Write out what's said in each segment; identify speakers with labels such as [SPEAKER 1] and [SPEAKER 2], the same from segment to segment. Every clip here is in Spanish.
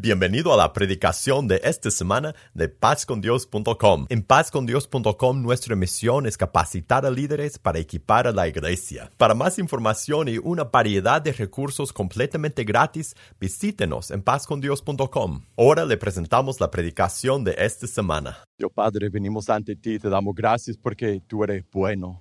[SPEAKER 1] Bienvenido a la predicación de esta semana de pazcondios.com. En pazcondios.com nuestra misión es capacitar a líderes para equipar a la iglesia. Para más información y una variedad de recursos completamente gratis, visítenos en pazcondios.com. Ahora le presentamos la predicación de esta semana.
[SPEAKER 2] Dios Padre, venimos ante ti y te damos gracias porque tú eres bueno.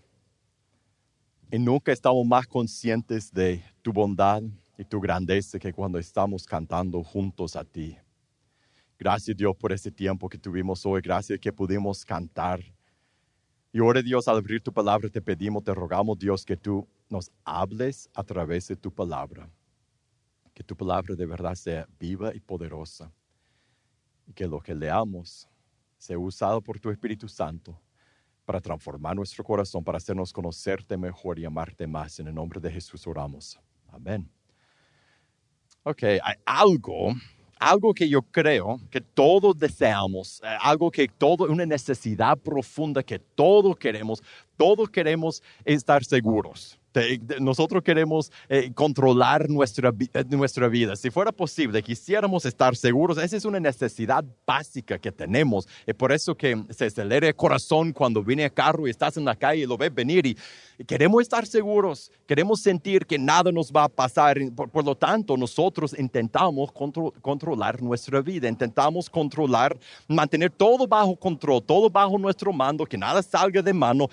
[SPEAKER 2] Y nunca estamos más conscientes de tu bondad y tu grandeza que cuando estamos cantando juntos a ti. Gracias, Dios, por ese tiempo que tuvimos hoy. Gracias que pudimos cantar. Y ahora, Dios, al abrir tu palabra te pedimos, te rogamos, Dios, que tú nos hables a través de tu palabra. Que tu palabra de verdad sea viva y poderosa. Y que lo que leamos sea usado por tu Espíritu Santo para transformar nuestro corazón, para hacernos conocerte mejor y amarte más. En el nombre de Jesús oramos. Amén. Ok, hay algo que yo creo que todos deseamos, algo que una necesidad profunda que todos queremos estar seguros. Nosotros queremos controlar nuestra vida. Si fuera posible, quisiéramos estar seguros. Esa es una necesidad básica que tenemos. Es por eso que se acelera el corazón cuando viene el carro y estás en la calle y lo ves venir. Y queremos estar seguros. Queremos sentir que nada nos va a pasar. Por lo tanto, nosotros intentamos controlar nuestra vida. Intentamos mantener todo bajo control, todo bajo nuestro mando, que nada salga de mano.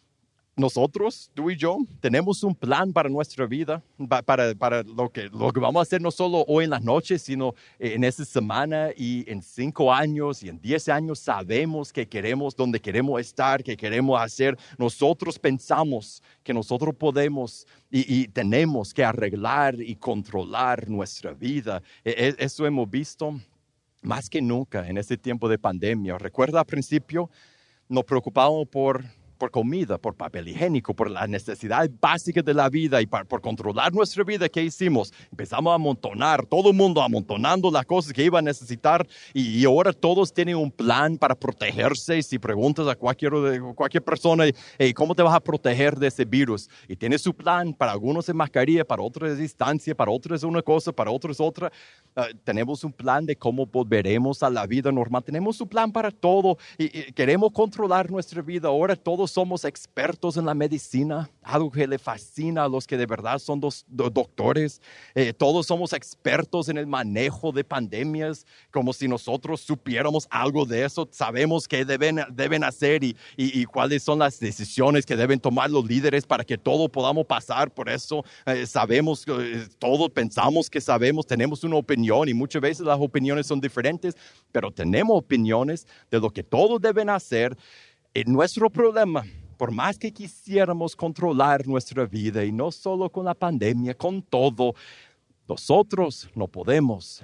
[SPEAKER 2] Nosotros, tú y yo, tenemos un plan para nuestra vida, para lo que vamos a hacer no solo hoy en la noche, sino en esta semana y en 5 años y en 10 años. Sabemos que queremos, dónde queremos estar, qué queremos hacer. Nosotros pensamos que nosotros podemos y tenemos que arreglar y controlar nuestra vida. Eso hemos visto más que nunca en este tiempo de pandemia. Recuerda, al principio nos preocupábamos por comida, por papel higiénico, por las necesidades básicas de la vida y por controlar nuestra vida. ¿Qué hicimos? Empezamos a amontonar, todo el mundo amontonando las cosas que iba a necesitar y ahora todos tienen un plan para protegerse. Si preguntas a cualquier persona, ¿cómo te vas a proteger de ese virus? Y tiene su plan. Para algunos es mascarilla, para otros es distancia, para otros es una cosa, para otros es otra. Tenemos un plan de cómo volveremos a la vida normal. Tenemos un plan para todo y queremos controlar nuestra vida. Ahora todos somos expertos en la medicina, algo que le fascina a los que de verdad son doctores. Todos somos expertos en el manejo de pandemias, como si nosotros supiéramos algo de eso. Sabemos qué deben hacer y cuáles son las decisiones que deben tomar los líderes para que todos podamos pasar por eso. Sabemos, todos pensamos que sabemos, tenemos una opinión y muchas veces las opiniones son diferentes, pero tenemos opiniones de lo que todos deben hacer. Nuestro problema, por más que quisiéramos controlar nuestra vida, y no solo con la pandemia, con todo, nosotros no podemos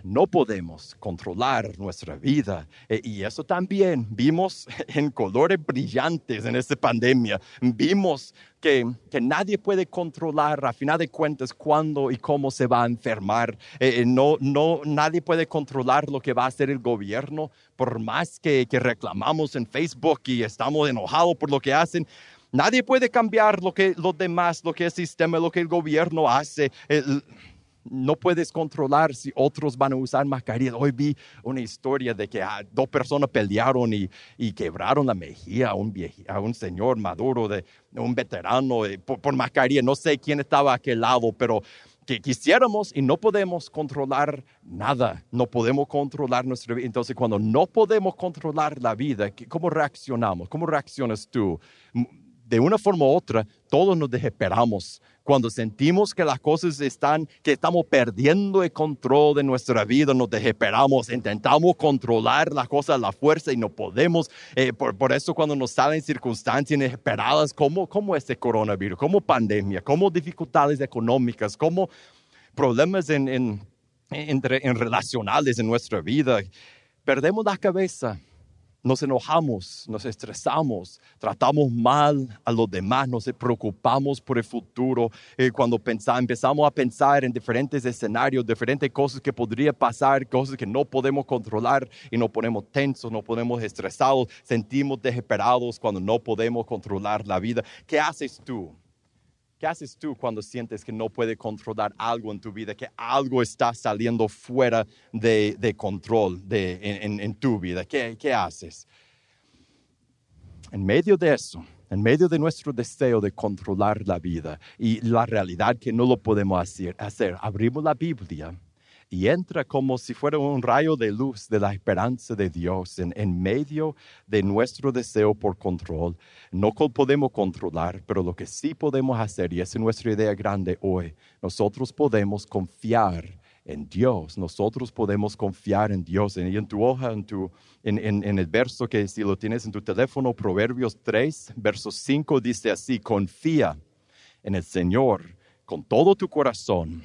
[SPEAKER 2] controlar nuestra vida. Y eso también vimos en colores brillantes en esta pandemia. Vimos que nadie puede controlar, a final de cuentas, cuándo y cómo se va a enfermar. Nadie puede controlar lo que va a hacer el gobierno. Por más que reclamamos en Facebook y estamos enojados por lo que hacen, nadie puede cambiar lo que el sistema, lo que el gobierno hace. No puedes controlar si otros van a usar mascarillas. Hoy vi una historia de que 2 personas pelearon y quebraron la mejilla a un señor maduro, un veterano, por mascarilla. No sé quién estaba a aquel lado, pero que quisiéramos y no podemos controlar nada. No podemos controlar nuestra vida. Entonces, cuando no podemos controlar la vida, ¿cómo reaccionamos? ¿Cómo reaccionas tú? De una forma u otra, todos nos desesperamos. Cuando sentimos que las cosas que estamos perdiendo el control de nuestra vida, nos desesperamos, intentamos controlar las cosas a la fuerza y no podemos. Por eso cuando nos salen circunstancias inesperadas como este coronavirus, como pandemia, como dificultades económicas, como problemas en relacionales en nuestra vida, perdemos la cabeza. Nos enojamos, nos estresamos, tratamos mal a los demás, nos preocupamos por el futuro. Cuando empezamos a pensar en diferentes escenarios, diferentes cosas que podrían pasar, cosas que no podemos controlar y nos ponemos tensos, nos ponemos estresados, sentimos desesperados cuando no podemos controlar la vida. ¿Qué haces tú ¿Qué haces tú cuando sientes que no puedes controlar algo en tu vida, que algo está saliendo fuera de control en tu vida? ¿Qué haces? En medio de eso, en medio de nuestro deseo de controlar la vida y la realidad que no lo podemos hacer, abrimos la Biblia y entra como si fuera un rayo de luz de la esperanza de Dios en medio de nuestro deseo por control. No podemos controlar, pero lo que sí podemos hacer, y esa es nuestra idea grande hoy, nosotros podemos confiar en Dios. Nosotros podemos confiar en Dios. Y en tu hoja, en el verso que si lo tienes en tu teléfono, Proverbios 3, verso 5, dice así: confía en el Señor con todo tu corazón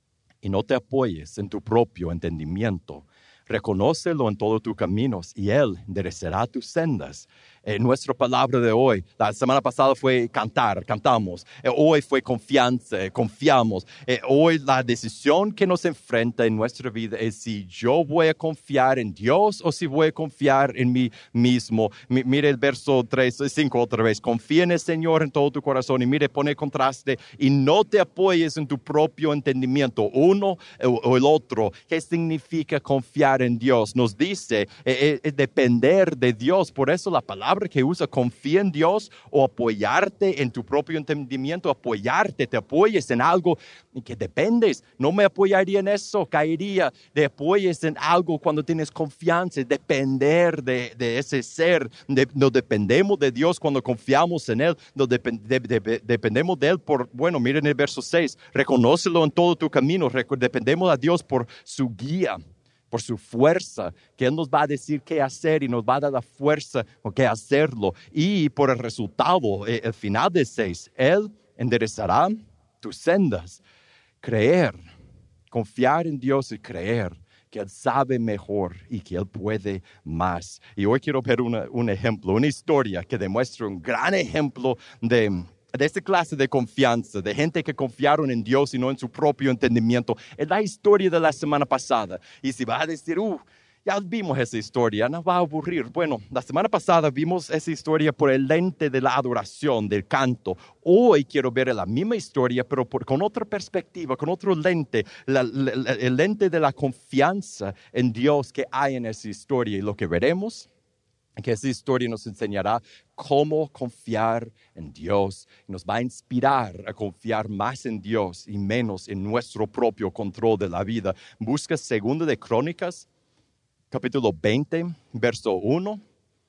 [SPEAKER 2] y no te apoyes en tu propio entendimiento. Reconócelo en todos tus caminos y Él enderezará tus sendas. Nuestra palabra de hoy, la semana pasada fue cantamos. Hoy fue confianza, confiamos. Hoy la decisión que nos enfrenta en nuestra vida es si yo voy a confiar en Dios o si voy a confiar en mí mismo. Mire el verso 5 otra vez. Confía en el Señor en todo tu corazón. Y mire, pone contraste. Y no te apoyes en tu propio entendimiento, uno o el otro. ¿Qué significa confiar en Dios? Nos dice depender de Dios. Por eso la palabra que usa confía en Dios o apoyarte en tu propio entendimiento, te apoyes en algo en que dependes. No me apoyaría en eso, caería. Te apoyes en algo cuando tienes confianza, depender de ese ser. No dependemos de Dios cuando confiamos en Él, no dependemos de Él miren el verso 6, reconócelo en todo tu camino, dependemos a Dios por su guía, por su fuerza, que Él nos va a decir qué hacer y nos va a dar la fuerza con qué hacerlo. Y por el resultado, el final del 6, Él enderezará tus sendas. Creer, confiar en Dios y creer que Él sabe mejor y que Él puede más. Y hoy quiero ver un ejemplo, una historia que demuestra un gran ejemplo de esta clase de confianza, de gente que confiaron en Dios y no en su propio entendimiento. Es la historia de la semana pasada. Y si vas a decir, ya vimos esa historia, nos va a aburrir. Bueno, la semana pasada vimos esa historia por el lente de la adoración, del canto. Hoy quiero ver la misma historia, pero con otra perspectiva, con otro lente, el lente de la confianza en Dios que hay en esa historia. Y lo que veremos que esa historia nos enseñará cómo confiar en Dios. Nos va a inspirar a confiar más en Dios y menos en nuestro propio control de la vida. Busca 2 de Crónicas, capítulo 20, verso 1.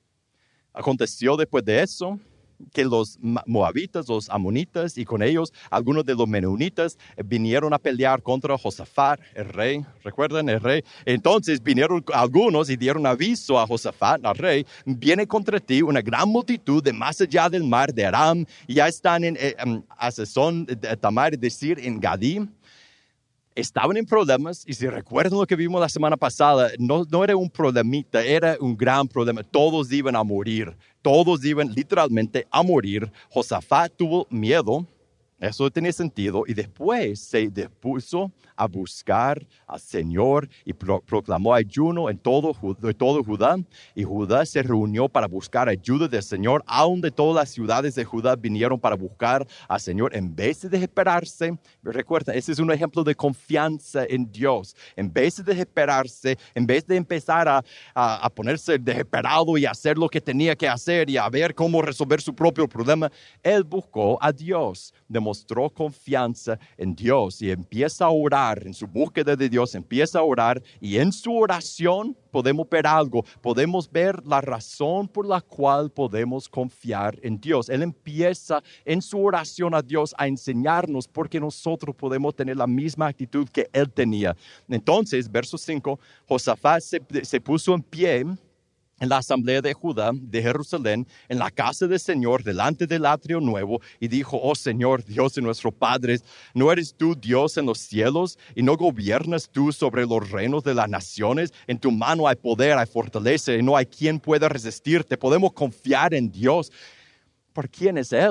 [SPEAKER 2] Aconteció después de eso que los moabitas, los amonitas y con ellos algunos de los menonitas vinieron a pelear contra Josafat, el rey. ¿Recuerdan el rey? Entonces vinieron algunos y dieron aviso a Josafat, al rey: viene contra ti una gran multitud de más allá del mar de Aram, y ya están en Hazezón Tamar, es decir, en Gadim. Estaban en problemas, y si recuerdan lo que vimos la semana pasada, no era un problemita, era un gran problema. Todos iban a morir, todos iban literalmente a morir. Josafat tuvo miedo, eso tenía sentido, y después se dispuso a buscar al Señor y proclamó ayuno en todo Judá, y Judá se reunió para buscar ayuda del Señor. Aún de todas las ciudades de Judá vinieron para buscar al Señor en vez de desesperarse. Recuerda, ese es un ejemplo de confianza en Dios. En vez de desesperarse, en vez de empezar a ponerse desesperado y hacer lo que tenía que hacer y a ver cómo resolver su propio problema, él buscó a Dios, demostró confianza en Dios y empieza a orar. En su búsqueda de Dios empieza a orar, y en su oración podemos ver algo, podemos ver la razón por la cual podemos confiar en Dios. Él empieza en su oración a Dios a enseñarnos por qué nosotros podemos tener la misma actitud que él tenía. Entonces, verso 5, Josafat se puso en pie en la asamblea de Judá, de Jerusalén, en la casa del Señor, delante del atrio nuevo, y dijo: oh Señor, Dios de nuestros padres, ¿no eres tú Dios en los cielos? ¿Y no gobiernas tú sobre los reinos de las naciones? En tu mano hay poder, hay fortaleza, y no hay quien pueda resistirte. Podemos confiar en Dios. ¿Por quién es Él?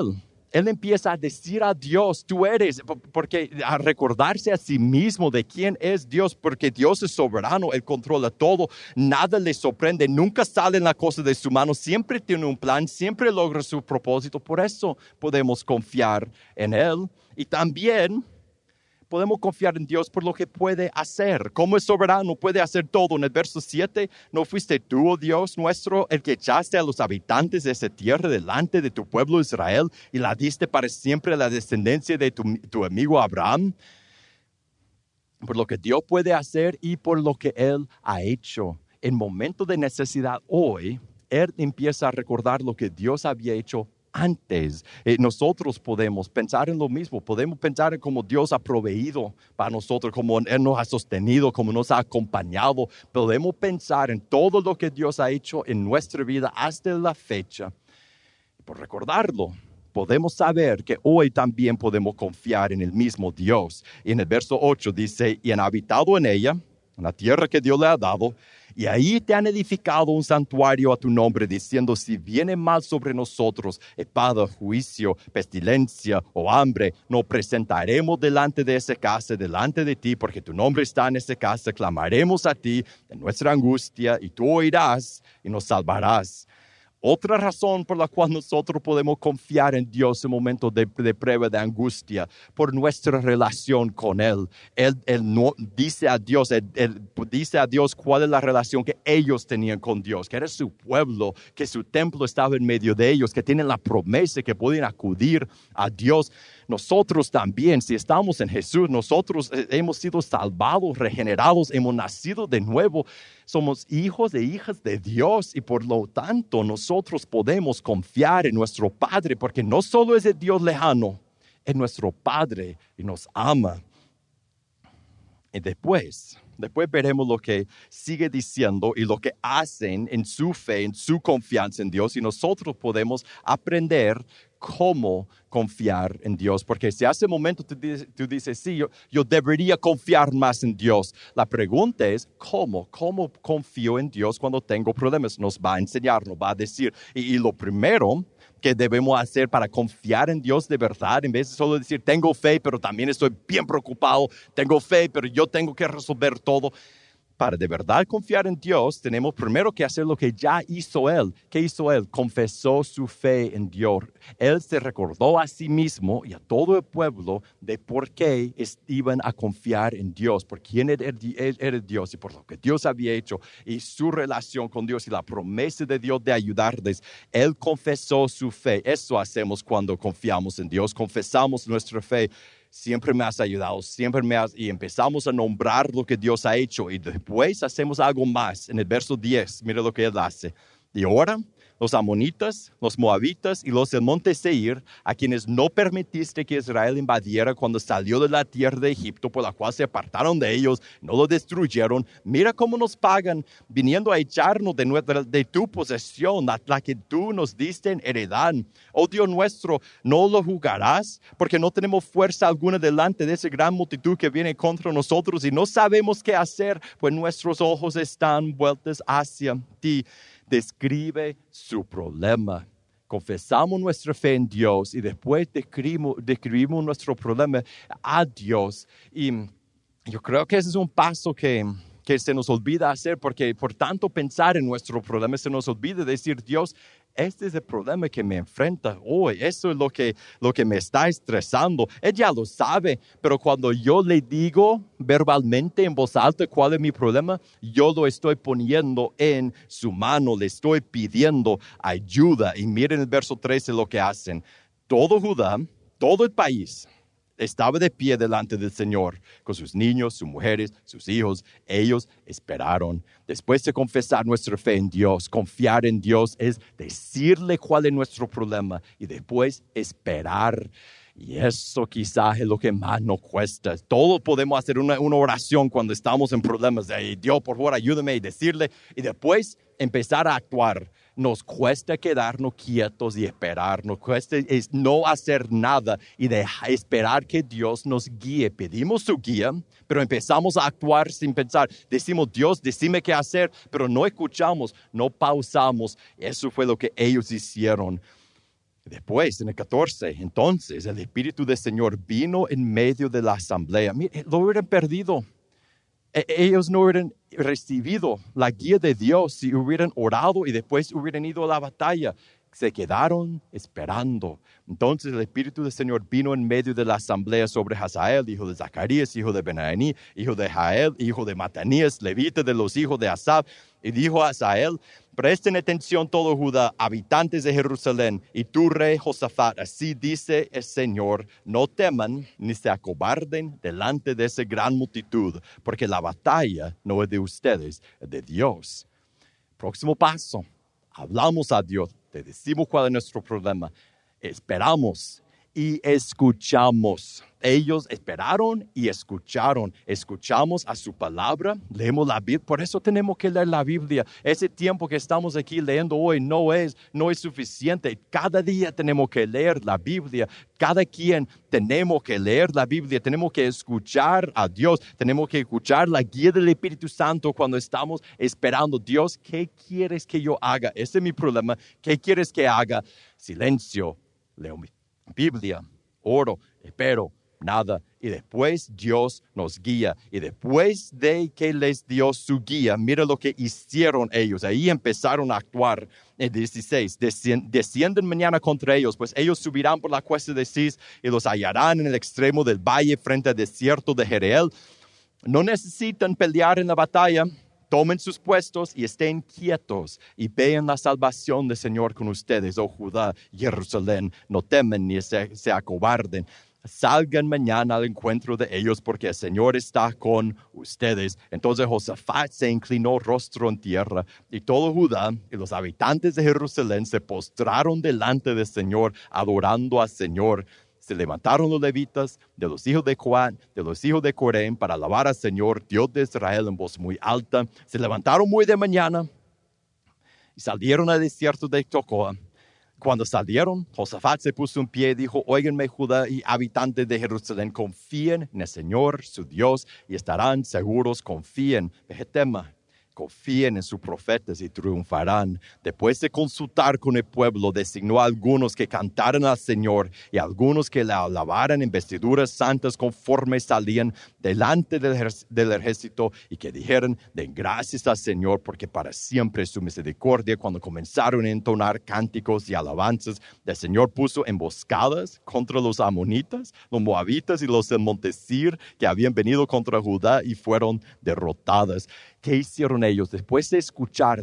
[SPEAKER 2] Él empieza a decir a Dios, tú eres, porque a recordarse a sí mismo de quién es Dios, porque Dios es soberano, Él controla todo, nada le sorprende, nunca salen las cosas de su mano, siempre tiene un plan, siempre logra su propósito, por eso podemos confiar en Él. Y también podemos confiar en Dios por lo que puede hacer. Como es soberano, puede hacer todo. En el verso 7, ¿no fuiste tú, oh Dios nuestro, el que echaste a los habitantes de esa tierra delante de tu pueblo Israel y la diste para siempre a la descendencia de tu amigo Abraham? Por lo que Dios puede hacer y por lo que Él ha hecho. En momentos de necesidad hoy, Él empieza a recordar lo que Dios había hecho antes. Nosotros podemos pensar en lo mismo, podemos pensar en cómo Dios ha proveído para nosotros, cómo Él nos ha sostenido, cómo nos ha acompañado. Podemos pensar en todo lo que Dios ha hecho en nuestra vida hasta la fecha. Por recordarlo, podemos saber que hoy también podemos confiar en el mismo Dios. Y en el verso 8 dice, y han habitado en ella, en la tierra que Dios le ha dado, y ahí te han edificado un santuario a tu nombre, diciendo, si viene mal sobre nosotros, espada, juicio, pestilencia o hambre, nos presentaremos delante de esa casa, delante de ti, porque tu nombre está en esa casa, clamaremos a ti en nuestra angustia, y tú oirás y nos salvarás. Otra razón por la cual nosotros podemos confiar en Dios en momentos de prueba, de angustia, por nuestra relación con Él. Él no dice a Dios, él dice a Dios cuál es la relación que ellos tenían con Dios, que era su pueblo, que su templo estaba en medio de ellos, que tienen la promesa que pueden acudir a Dios. Nosotros también, si estamos en Jesús, nosotros hemos sido salvados, regenerados, hemos nacido de nuevo. Somos hijos e hijas de Dios y por lo tanto nosotros podemos confiar en nuestro Padre porque no solo es el Dios lejano, es nuestro Padre y nos ama. Y después veremos lo que sigue diciendo y lo que hacen en su fe, en su confianza en Dios y nosotros podemos aprender cómo confiar en Dios, porque si hace un momento tú dices, sí, yo debería confiar más en Dios. La pregunta es, ¿cómo confío en Dios cuando tengo problemas? Nos va a enseñar, nos va a decir. Y lo primero que debemos hacer para confiar en Dios de verdad, en vez de solo decir, tengo fe, pero también estoy bien preocupado, tengo fe, pero yo tengo que resolver todo. Para de verdad confiar en Dios, tenemos primero que hacer lo que ya hizo Él. ¿Qué hizo Él? Confesó su fe en Dios. Él se recordó a sí mismo y a todo el pueblo de por qué iban a confiar en Dios, por quién era Dios y por lo que Dios había hecho y su relación con Dios y la promesa de Dios de ayudarles. Él confesó su fe. Eso hacemos cuando confiamos en Dios, confesamos nuestra fe. Siempre me has ayudado, y empezamos a nombrar lo que Dios ha hecho y después hacemos algo más. En el verso 10, mira lo que Él hace. Y ahora los amonitas, los moabitas y los del monte Seir, a quienes no permitiste que Israel invadiera cuando salió de la tierra de Egipto, por la cual se apartaron de ellos, no lo destruyeron. Mira cómo nos pagan, viniendo a echarnos de tu posesión, la que tú nos diste en heredad. Oh Dios nuestro, ¿no lo juzgarás? Porque no tenemos fuerza alguna delante de esa gran multitud que viene contra nosotros y no sabemos qué hacer, pues nuestros ojos están vueltos hacia ti. Describe su problema. Confesamos nuestra fe en Dios y después describimos nuestro problema a Dios. Y yo creo que ese es un paso que se nos olvida hacer porque por tanto pensar en nuestro problema se nos olvida decir, Dios, este es el problema que me enfrenta hoy. Eso es lo que me está estresando. Él ya lo sabe, pero cuando yo le digo verbalmente en voz alta cuál es mi problema, yo lo estoy poniendo en su mano, le estoy pidiendo ayuda. Y miren el verso 13 lo que hacen. Todo Judá, todo el país, estaba de pie delante del Señor, con sus niños, sus mujeres, sus hijos. Ellos esperaron. Después de confesar nuestra fe en Dios, confiar en Dios es decirle cuál es nuestro problema y después esperar. Y eso quizás es lo que más nos cuesta. Todos podemos hacer una oración cuando estamos en problemas. De, Dios, por favor, ayúdame y decirle. Y después empezar a actuar. Nos cuesta quedarnos quietos y esperar. Nos cuesta no hacer nada y esperar que Dios nos guíe. Pedimos su guía, pero empezamos a actuar sin pensar. Decimos, Dios, decime qué hacer, pero no escuchamos, no pausamos. Eso fue lo que ellos hicieron. Después, en el 14, entonces el Espíritu del Señor vino en medio de la asamblea. Mire, lo hubieran perdido. Ellos no hubieran recibido la guía de Dios si hubieran orado y después hubieran ido a la batalla. Se quedaron esperando. Entonces el Espíritu del Señor vino en medio de la asamblea sobre Hazael, hijo de Zacarías, hijo de Benaní, hijo de Jael, hijo de Matanías, levita de los hijos de Asaf. Y dijo a Hazael: presten atención todo Judá, habitantes de Jerusalén, y tú, rey Josafat, así dice el Señor: no teman ni se acobarden delante de esa gran multitud, porque la batalla no es de ustedes, es de Dios. Próximo paso. Hablamos a Dios, te decimos cuál es nuestro problema, esperamos y escuchamos. Ellos esperaron y escucharon. Escuchamos a su palabra, leemos la Biblia. Por eso tenemos que leer la Biblia. Ese tiempo que estamos aquí leyendo hoy no es suficiente. Cada día tenemos que leer la Biblia. Cada quien tenemos que leer la Biblia. Tenemos que escuchar a Dios. Tenemos que escuchar la guía del Espíritu Santo cuando estamos esperando. Dios, ¿qué quieres que yo haga? Ese es mi problema. ¿Qué quieres que haga? Silencio. Leo mi Biblia. Oro. Espero. Nada. Y después Dios nos guía. Y después de que les dio su guía, mira lo que hicieron ellos. Ahí empezaron a actuar. En 16, descienden mañana contra ellos, pues ellos subirán por la cuesta de Cis y los hallarán en el extremo del valle frente al desierto de Jereel. No necesitan pelear en la batalla. Tomen sus puestos y estén quietos y vean la salvación del Señor con ustedes, oh Judá, Jerusalén. No temen ni se acobarden. Salgan mañana al encuentro de ellos porque el Señor está con ustedes. Entonces Josafat se inclinó rostro en tierra y todo Judá y los habitantes de Jerusalén se postraron delante del Señor, adorando al Señor. Se levantaron los levitas de los hijos de Coat, de los hijos de Coré, para alabar al Señor, Dios de Israel, en voz muy alta. Se levantaron muy de mañana y salieron al desierto de Tecoa. Cuando salieron, Josafat se puso en pie y dijo: óiganme, Judá y habitantes de Jerusalén, confíen en el Señor, su Dios, y estarán seguros. Confíen, vejetema. Confíen en sus profetas y triunfarán. Después de consultar con el pueblo, designó a algunos que cantaran al Señor y a algunos que le alabaran en vestiduras santas conforme salían delante del ejército y que dijeran: den gracias al Señor porque para siempre es su misericordia. Cuando comenzaron a entonar cánticos y alabanzas, el Señor puso emboscadas contra los amonitas, los moabitas y los del monte Sir que habían venido contra Judá y fueron derrotadas. ¿Qué hicieron ellos? Después de escuchar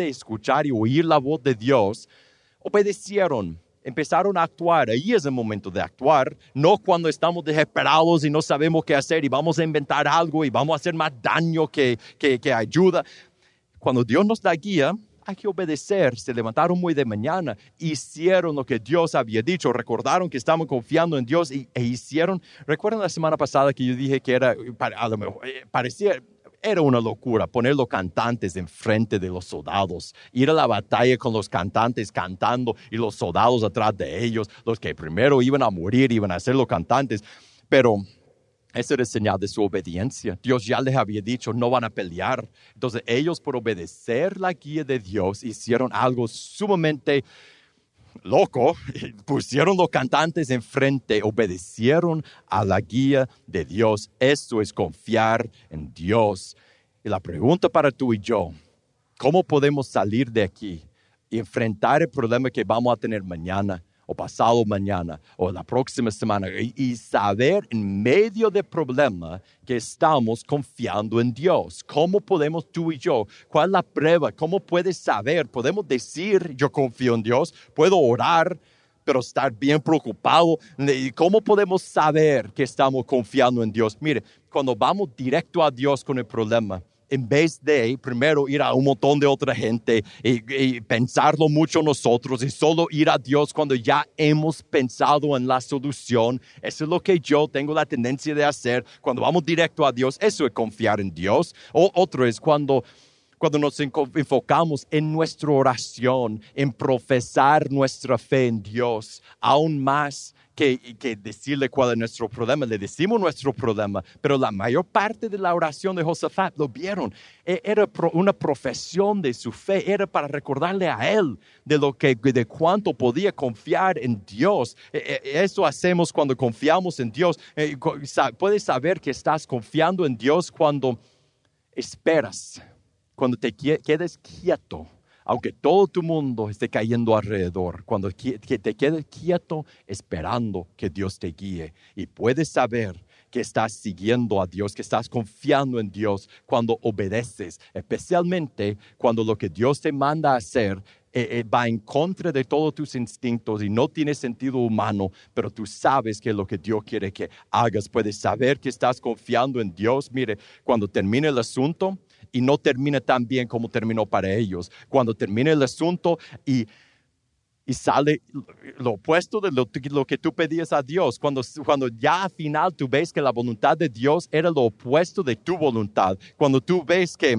[SPEAKER 2] y oír la voz de Dios, obedecieron, empezaron a actuar. Ahí es el momento de actuar, no cuando estamos desesperados y no sabemos qué hacer y vamos a inventar algo y vamos a hacer más daño que ayuda. Cuando Dios nos da guía, hay que obedecer. Se levantaron muy de mañana, hicieron lo que Dios había dicho, recordaron que estaban confiando en Dios e hicieron. ¿Recuerdan la semana pasada que yo dije que a lo mejor parecía... Era una locura poner los cantantes enfrente de los soldados, ir a la batalla con los cantantes cantando y los soldados atrás de ellos, los que primero iban a morir, iban a ser los cantantes. Pero esa era señal de su obediencia. Dios ya les había dicho, no van a pelear. Entonces ellos, por obedecer la guía de Dios, hicieron algo sumamente loco. Pusieron los cantantes enfrente, obedecieron a la guía de Dios. Esto es confiar en Dios. Y la pregunta para tú y yo: ¿cómo podemos salir de aquí y enfrentar el problema que vamos a tener mañana o pasado mañana o la próxima semana y saber en medio del problema que estamos confiando en Dios? ¿Cómo podemos tú y yo? ¿Cuál es la prueba? ¿Cómo puedes saber? Podemos decir: yo confío en Dios, puedo orar, pero estar bien preocupado. ¿Cómo podemos saber que estamos confiando en Dios? Mire, cuando vamos directo a Dios con el problema, en vez de primero ir a un montón de otra gente y pensarlo mucho nosotros y solo ir a Dios cuando ya hemos pensado en la solución. Eso es lo que yo tengo la tendencia de hacer cuando vamos directo a Dios. Eso es confiar en Dios. Otro es cuando nos enfocamos en nuestra oración, en profesar nuestra fe en Dios, aún más que decirle cuál es nuestro problema. Le decimos nuestro problema, pero la mayor parte de la oración de Josafat, lo vieron, era una profesión de su fe, era para recordarle a él de cuánto podía confiar en Dios. Eso hacemos cuando confiamos en Dios. Puedes saber que estás confiando en Dios cuando esperas, cuando te quedes quieto, aunque todo tu mundo esté cayendo alrededor, cuando te quedes quieto esperando que Dios te guíe. Y puedes saber que estás siguiendo a Dios, que estás confiando en Dios cuando obedeces, especialmente cuando lo que Dios te manda a hacer va en contra de todos tus instintos y no tiene sentido humano, pero tú sabes que es lo que Dios quiere que hagas. Puedes saber que estás confiando en Dios. Mire, cuando termine el asunto y no termina tan bien como terminó para ellos, cuando termine el asunto y sale lo opuesto de lo que tú pedías a Dios, cuando ya al final tú ves que la voluntad de Dios era lo opuesto de tu voluntad, cuando tú ves que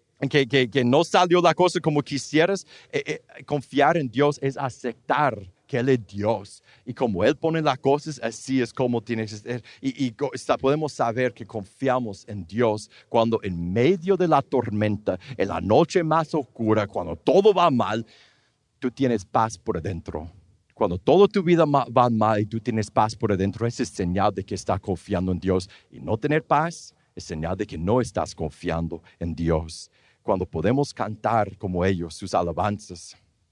[SPEAKER 2] no salió la cosa como quisieras, confiar en Dios es aceptar que Él es Dios. Y como Él pone las cosas, así es como tiene que ser. Y podemos saber que confiamos en Dios cuando en medio de la tormenta, en la noche más oscura, cuando todo va mal, tú tienes paz por adentro. Cuando toda tu vida va mal y tú tienes paz por adentro, esa es señal de que estás confiando en Dios. Y no tener paz es señal de que no estás confiando en Dios. Cuando podemos cantar como ellos sus alabanzas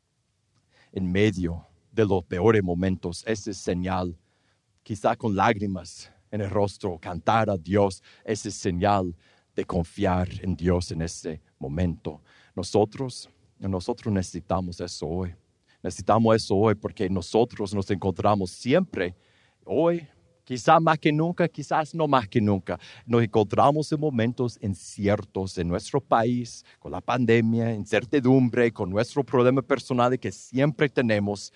[SPEAKER 2] en medio de los peores momentos, esa es señal, quizá con lágrimas en el rostro, cantar a Dios, esa es señal de confiar en Dios en ese momento. Nosotros necesitamos eso hoy. Necesitamos eso hoy porque nosotros nos encontramos siempre, hoy, quizás más que nunca, quizás no más que nunca, nos encontramos en momentos inciertos en nuestro país, con la pandemia, incertidumbre, con nuestro problema personal que siempre tenemos.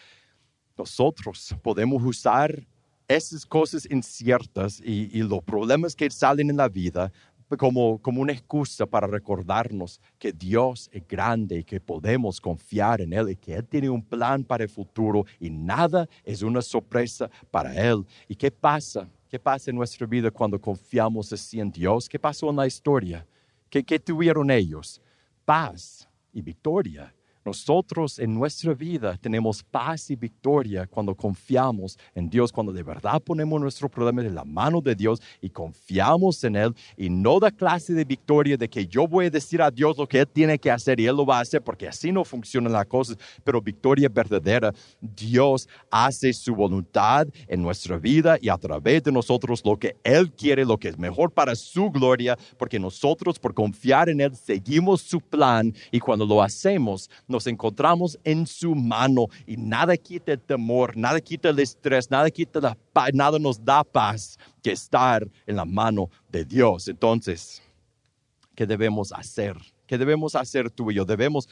[SPEAKER 2] Nosotros podemos usar esas cosas inciertas y los problemas que salen en la vida como una excusa para recordarnos que Dios es grande y que podemos confiar en Él y que Él tiene un plan para el futuro y nada es una sorpresa para Él. ¿Y qué pasa? ¿Qué pasa en nuestra vida cuando confiamos así en Dios? ¿Qué pasó en la historia? ¿Qué tuvieron ellos? Paz y victoria. Nosotros en nuestra vida tenemos paz y victoria cuando confiamos en Dios, cuando de verdad ponemos nuestro problema en la mano de Dios y confiamos en Él y no da clase de victoria de que yo voy a decir a Dios lo que Él tiene que hacer y Él lo va a hacer porque así no funcionan las cosas, pero victoria verdadera. Dios hace su voluntad en nuestra vida y a través de nosotros lo que Él quiere, lo que es mejor para su gloria, porque nosotros por confiar en Él seguimos su plan y cuando lo hacemos nos encontramos en su mano y nada quita el temor, nada quita el estrés, nada quita la paz, nada nos da paz que estar en la mano de Dios. Entonces, ¿qué debemos hacer? ¿Qué debemos hacer tú y yo? Debemos,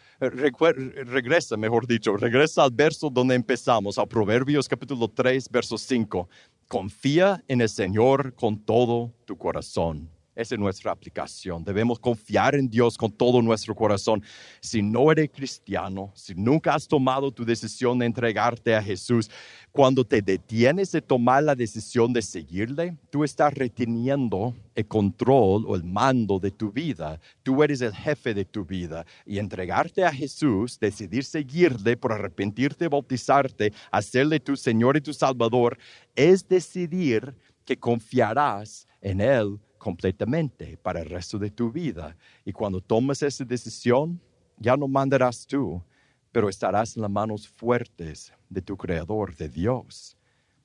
[SPEAKER 2] regresa al verso donde empezamos, a Proverbios capítulo 3, verso 5. Confía en el Señor con todo tu corazón. Esa es nuestra aplicación. Debemos confiar en Dios con todo nuestro corazón. Si no eres cristiano, si nunca has tomado tu decisión de entregarte a Jesús, cuando te detienes de tomar la decisión de seguirle, tú estás reteniendo el control o el mando de tu vida. Tú eres el jefe de tu vida. Y entregarte a Jesús, decidir seguirle por arrepentirte, bautizarte, hacerle tu Señor y tu Salvador, es decidir que confiarás en Él completamente para el resto de tu vida. Y cuando tomas esa decisión, ya no mandarás tú, pero estarás en las manos fuertes de tu Creador, de Dios.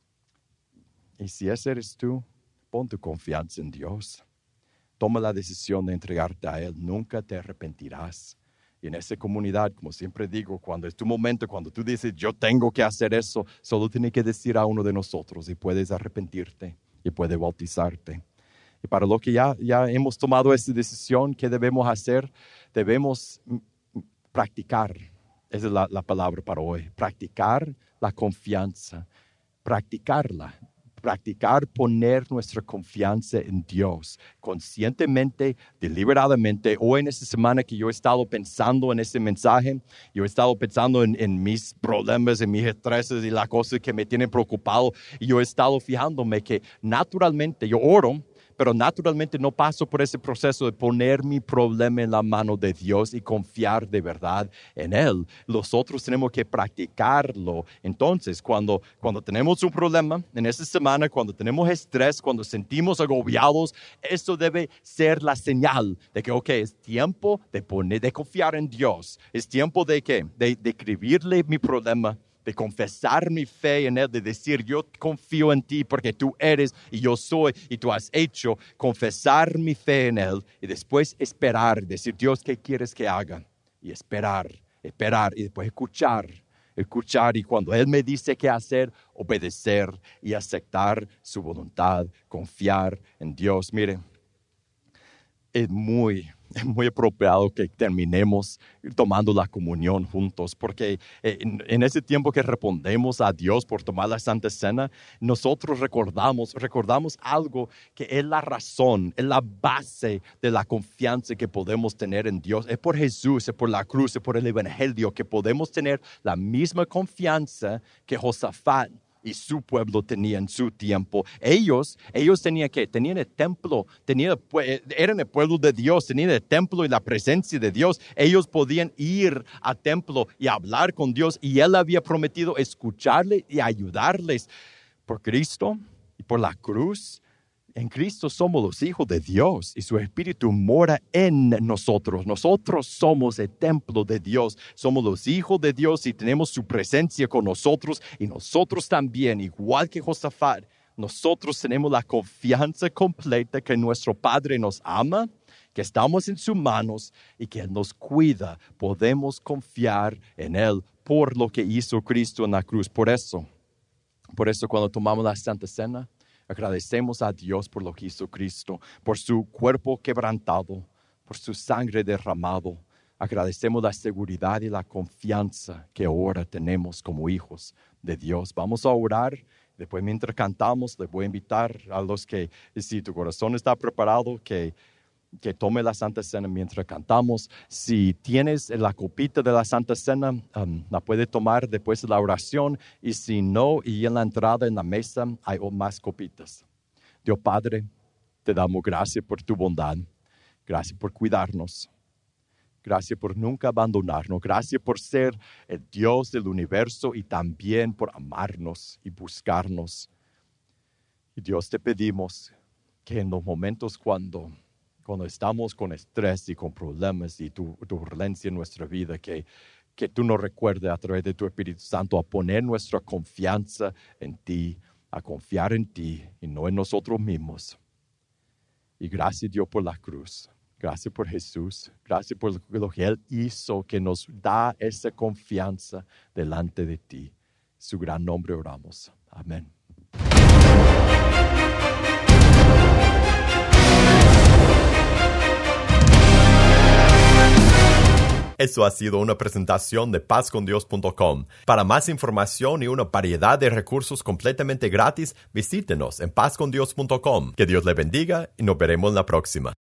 [SPEAKER 2] Y si ese eres tú, pon tu confianza en Dios. Toma la decisión de entregarte a Él. Nunca te arrepentirás. Y en esa comunidad, como siempre digo, cuando es tu momento, cuando tú dices, yo tengo que hacer eso, solo tienes que decir a uno de nosotros y puedes arrepentirte y puedes bautizarte. Y para lo que ya hemos tomado esa decisión, ¿qué debemos hacer? Debemos practicar. Esa es la palabra para hoy. Practicar la confianza. Practicarla. practicar poner nuestra confianza en Dios conscientemente, deliberadamente. Hoy en esta semana que yo he estado pensando en este mensaje, yo he estado pensando en mis problemas, en mis estreses y las cosas que me tienen preocupado, y yo he estado fijándome que naturalmente yo oro, pero naturalmente no paso por ese proceso de poner mi problema en la mano de Dios y confiar de verdad en Él. Nosotros tenemos que practicarlo. Entonces, cuando tenemos un problema en esta semana, cuando tenemos estrés, cuando sentimos agobiados, eso debe ser la señal de que, es tiempo de confiar en Dios. Es tiempo de escribirle mi problema, de confesar mi fe en Él, de decir, yo confío en ti porque tú eres y yo soy y tú has hecho, confesar mi fe en Él y después esperar, decir, Dios, ¿qué quieres que haga? Y esperar y después escuchar, y cuando Él me dice qué hacer, obedecer y aceptar su voluntad, confiar en Dios. Mire, es muy apropiado que terminemos tomando la comunión juntos, porque en ese tiempo que respondemos a Dios por tomar la Santa Cena, nosotros recordamos algo que es la razón, es la base de la confianza que podemos tener en Dios. Es por Jesús, es por la cruz, es por el Evangelio que podemos tener la misma confianza que Josafat y su pueblo tenía en su tiempo. Ellos tenían el templo, eran el pueblo de Dios, tenían el templo y la presencia de Dios. Ellos podían ir al templo y hablar con Dios, y Él había prometido escucharles y ayudarles. Por Cristo y por la cruz, en Cristo somos los hijos de Dios y su Espíritu mora en nosotros. Nosotros somos el templo de Dios. Somos los hijos de Dios y tenemos su presencia con nosotros. Y nosotros también, igual que Josafat, nosotros tenemos la confianza completa que nuestro Padre nos ama, que estamos en sus manos y que Él nos cuida. Podemos confiar en Él por lo que hizo Cristo en la cruz. Por eso cuando tomamos la Santa Cena, agradecemos a Dios por lo que hizo Cristo, por su cuerpo quebrantado, por su sangre derramado. Agradecemos la seguridad y la confianza que ahora tenemos como hijos de Dios. Vamos a orar. Después, mientras cantamos, les voy a invitar a los que, si tu corazón está preparado, que tome la Santa Cena mientras cantamos. Si tienes la copita de la Santa Cena, la puedes tomar después de la oración. Y si no, y en la entrada en la mesa hay más copitas. Dios Padre, te damos gracias por tu bondad. Gracias por cuidarnos. Gracias por nunca abandonarnos. Gracias por ser el Dios del universo y también por amarnos y buscarnos. Y Dios, te pedimos que en los momentos cuando estamos con estrés y con problemas y tu turbulencia en nuestra vida, que tú nos recuerdes a través de tu Espíritu Santo a poner nuestra confianza en ti, a confiar en ti y no en nosotros mismos. Y gracias, Dios, por la cruz. Gracias por Jesús. Gracias por lo que Él hizo, que nos da esa confianza delante de ti. En su gran nombre oramos. Amén.
[SPEAKER 1] Eso ha sido una presentación de pazcondios.com. Para más información y una variedad de recursos completamente gratis, visítenos en pazcondios.com. Que Dios le bendiga y nos veremos la próxima.